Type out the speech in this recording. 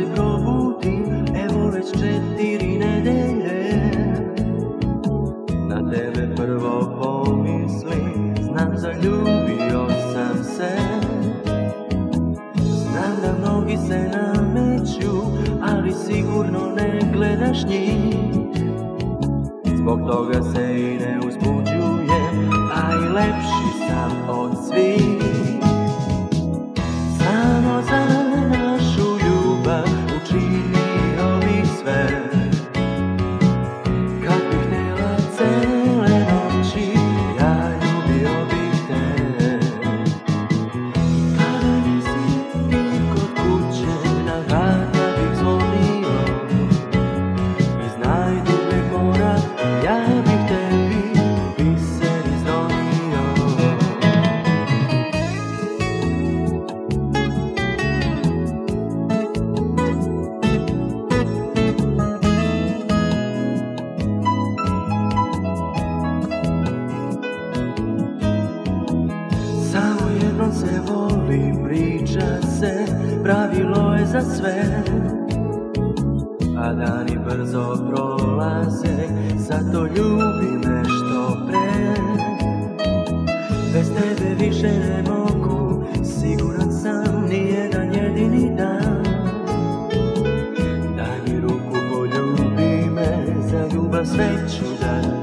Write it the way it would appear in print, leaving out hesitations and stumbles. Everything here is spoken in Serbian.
se probudim, evo već 4 nedelje. Na tebe prvo pomislim, znam zaljubio sam se. Znam da mnogi se nameću, ali sigurno ne gledaš njih. Zbog toga se i ne uzbuđujem, a i lepši sam od svih. Samo za našu ljubav učinio bih sve. Kad bih htjela cele noći, ja ljubio bih te. Kada nisi ti kod kuće, na vrata bih zvonio. Iz najdubljeg mora, ja bih tebi biser izronio. Samo jednom se voli, priča se, pravilo je za sve. A dani brzo prolaze, zato ljubi me što pre. Bez tebe više ne mogu, siguran sam, nijedan jedini dan. Daj mi ruku, poljubi me, za ljubav sve ću dat.